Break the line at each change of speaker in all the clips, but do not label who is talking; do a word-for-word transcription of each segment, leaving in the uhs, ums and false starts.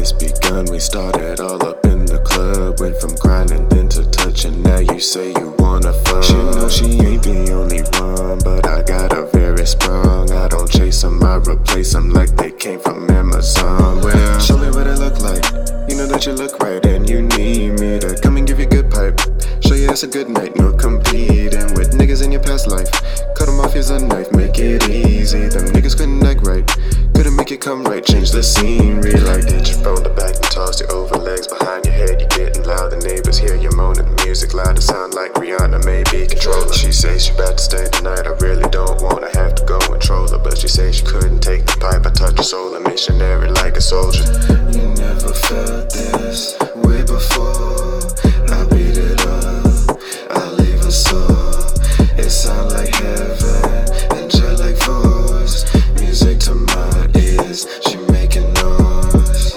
it's begun. We started all up in the club, went from grinding then to touching. Now you say you wanna fuck. She know she ain't the only one, but I got her very sprung. I don't chase them, I replace them like they came from Amazon. Well, show me what it look like. You know that you look right and you need me to come and give you good pipe. Show you it's a good night, no competing with niggas in your past life. Cut them off, here's a knife, make it easy. Them niggas couldn't act right, couldn't make it come right. Change the scenery like get your phone to back and toss your over legs behind your head. You getting loud, the neighbors hear you moaning. The music loud, it sound like Rihanna, maybe controller. She says she about to stay tonight, I really don't wanna have to go and troll her, but she says she couldn't take the pipe. I touch her soul, a missionary like a soldier. You never felt this way before. I beat it up, I leave her sore. It sound like heaven, angelic voice. Music to my ears, she making noise.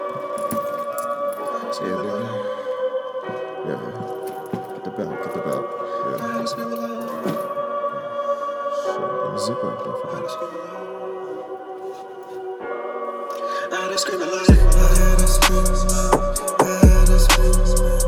Yeah, baby. Yeah, get the belt, get the belt. Yeah. Shit, let me zip up, don't forget. I had to scream it like I had to scream it like I had to scream it like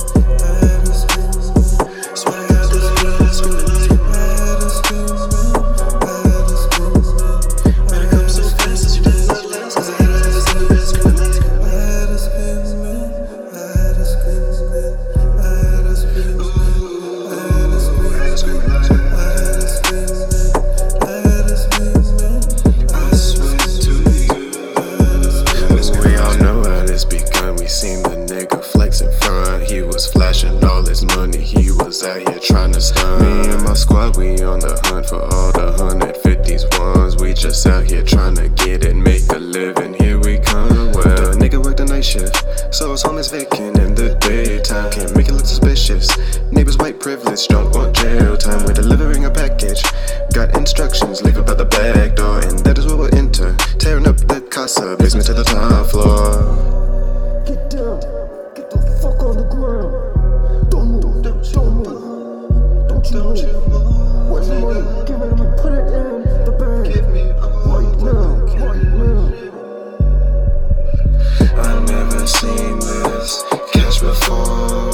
flashing all his money, he was out here trying to stun. Me and my squad, we on the hunt for all the hundred fifties ones. We just out here trying to get it, make a living, here we come. Well, the nigga worked the night shift, so his home is vacant in the daytime. Can't make it look suspicious, neighbors white privilege, don't want jail time. We're delivering a package, got instructions, leave about the back door. And that is where we'll enter, tearing up the casa, basement to the top floor.
Get down, get the fuck on the ground. Don't move, don't move, don't you move. Where's the money? Give it to me, put it in the bag.
Give me
right now, right now.
I've never seen this cash before.